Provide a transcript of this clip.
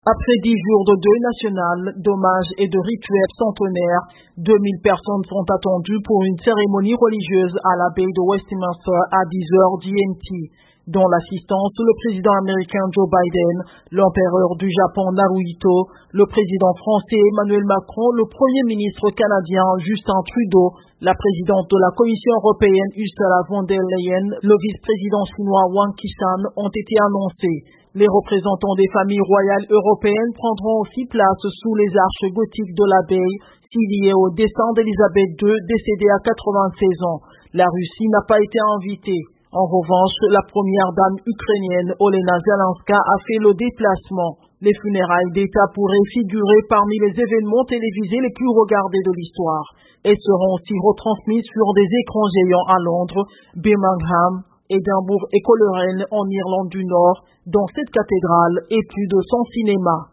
Après 10 jours de deuil national, d'hommages et de rituels centenaires, 2000 personnes sont attendues pour une cérémonie religieuse à l'abbaye de Westminster à 10 heures GMT, dont l'assistance le président américain Joe Biden, l'empereur du Japon Naruhito, le président français Emmanuel Macron, le premier ministre canadien Justin Trudeau, la présidente de la Commission européenne Ursula von der Leyen, le vice-président chinois Wang Qishan ont été annoncés. Les représentants des familles royales européennes prendront aussi place sous les arches gothiques de l'abbaye, liées au décès d'Élisabeth II, décédée à 96 ans. La Russie n'a pas été invitée. En revanche, la première dame ukrainienne, Olena Zelenska, a fait le déplacement. Les funérailles d'État pourraient figurer parmi les événements télévisés les plus regardés de l'histoire. Elles seront aussi retransmises sur des écrans géants à Londres, Birmingham, Édimbourg et Coleraine en Irlande du Nord, dans cette cathédrale et plus de 100 cinémas.